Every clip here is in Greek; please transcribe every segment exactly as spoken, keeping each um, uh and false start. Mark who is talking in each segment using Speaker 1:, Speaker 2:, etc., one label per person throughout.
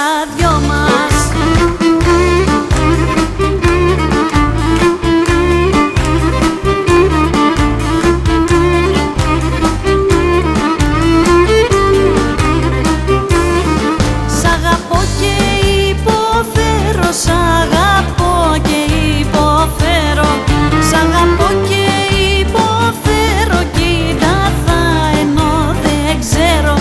Speaker 1: δυο μας. Σ' αγαπώ και υποφέρω, σ' αγαπώ και υποφέρω, σ' αγαπώ και υποφέρω, κοίτα θα ενώ δεν ξέρω.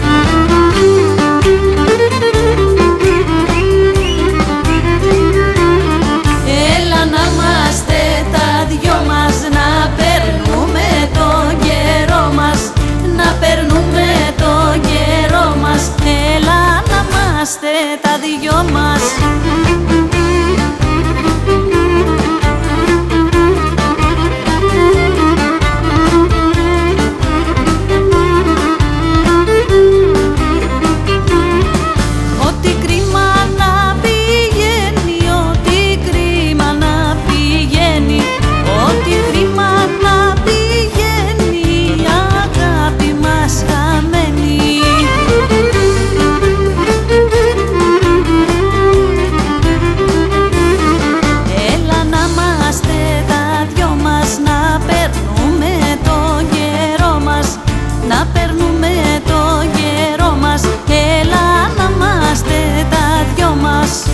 Speaker 1: Έλα να είμαστε τα δυο μας, να περνούμε τον καιρό μας, να περνούμε τον καιρό μας. Έλα να είμαστε τα δυο μας.